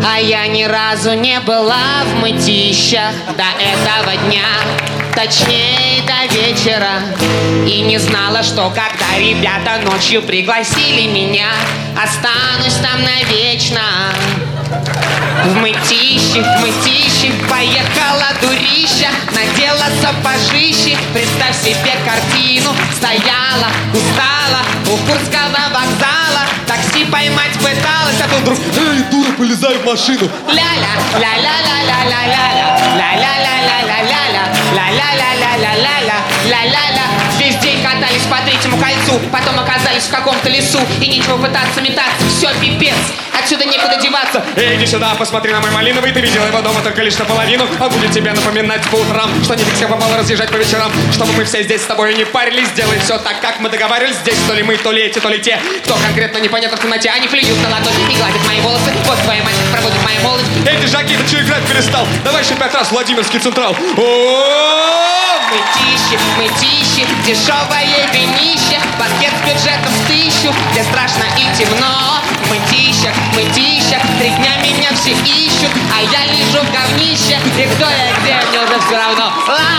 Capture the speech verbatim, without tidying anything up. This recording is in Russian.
А я ни разу не была в мытищах до этого дня, точнее до вечера. И не знала, что когда ребята ночью пригласили меня, останусь там навечно. В мытищи, в мытищи поехала дурища, надела сапожищи. Представь себе картину, стояла, устала у Курского вокзала, такси поймать пыталась, а тут вдруг: эй, дура, полезай в машину. Ля-ля, ля-ля-ля-ля-ля-ля-ля, ля-ля-ля-ля-ля-ля, ля-ля-ля-ля-ля-ля, ля-ля-ля. Весь день катались по третьему кольцу, потом оказались в каком-то лесу, и нечего пытаться метаться, все пипец, отсюда некуда деваться. Эй, иди сюда, посмотри на мой малиновый. Ты видела его дома только лишь наполовину, а будет тебе напоминать по утрам, что не всем попало разъезжать по вечерам. Чтобы мы все здесь с тобой не парились, сделай все так, как мы договаривались. Здесь то ли мы, то ли эти, то ли те, кто конкретно непонятно в темноте. Они плюют на ладони и гладят мои волосы. Вот твоя мать проводит мою молодость. Эй, ты Жаки, ты что играть перестал? Давай еще пять раз Владимирский Централ. О-о-о! Мытищи, мытищи, дешевое винище, пакет с бюджетом в тысячу, где страшно и темно. В мытищах, мытищах, три дня меня все ищут, а я лежу в говнище, и кто я, где, мне уже все равно.